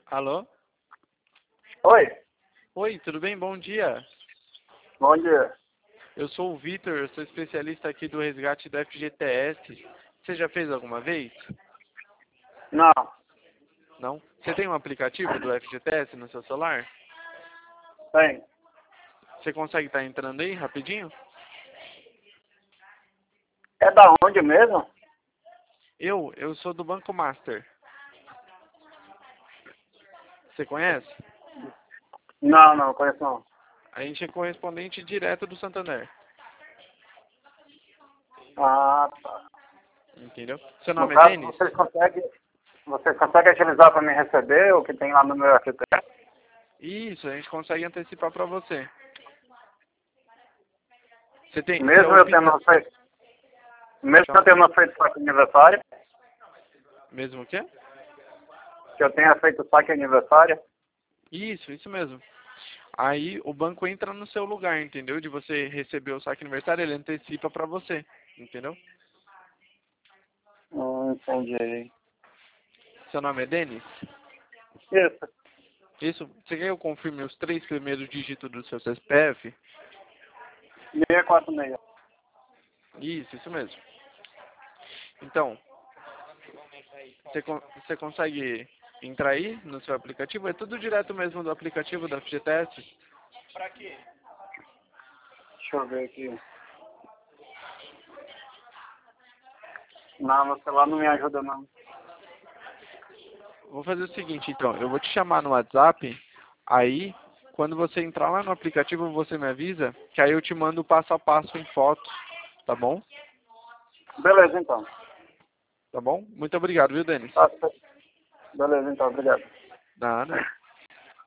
Alô? Oi, Oi, tudo bem? Bom dia. bom dia. Eu sou o Vitor, eu sou especialista aqui do resgate do FGTS. Você já fez alguma vez? Não, Não? Você tem um aplicativo do FGTS no seu celular? tem. Você consegue estar entrando aí rapidinho? É da onde mesmo? Eu sou do Banco Master. Você conhece? Não, conheço não. A gente é correspondente direto do Santander. Ah, tá. Entendeu? Seu No nome é caso, Denis? vocês conseguem utilizar para me receber o que tem lá no meu FTS? Isso, a gente consegue antecipar para você. Você Mesmo eu opta... tendo feito, mesmo eu Chama- tendo feito saque aniversário, Mesmo o quê? que eu tenha feito saque aniversário? Isso mesmo. Aí o banco entra no seu lugar, entendeu? De você receber o saque aniversário, ele antecipa para você, entendeu? Entendi. Seu nome é Denis? Isso, Isso. Você quer que eu confirme os 3 primeiros dígitos do seu CPF? 646. Isso mesmo. Então, você consegue entrar aí no seu aplicativo? É tudo direto mesmo do aplicativo da FGTS? Deixa eu ver aqui. Não, meu celular não me ajuda não. Vou fazer o seguinte, então. Eu vou te chamar no WhatsApp. Aí, quando você entrar lá no aplicativo, você me avisa, que aí eu te mando o passo a passo em fotos, tá bom? Beleza então. Tá bom? Muito obrigado, viu, Denis? Tá, beleza então, obrigado. Nada.